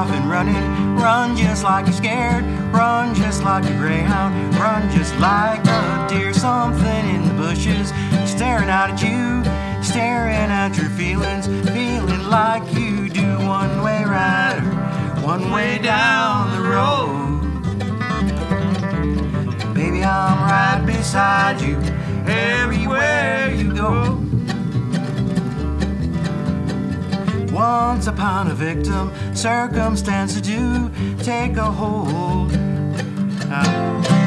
off and running. Run just like you're scared. Run just like a greyhound. Run just like a deer. Something in the bushes staring out at you, staring at your feelings, feeling like you do. One-way rider, one way down the road. Baby, I'm right beside you everywhere you go. Once upon a victim, circumstances do take a hold.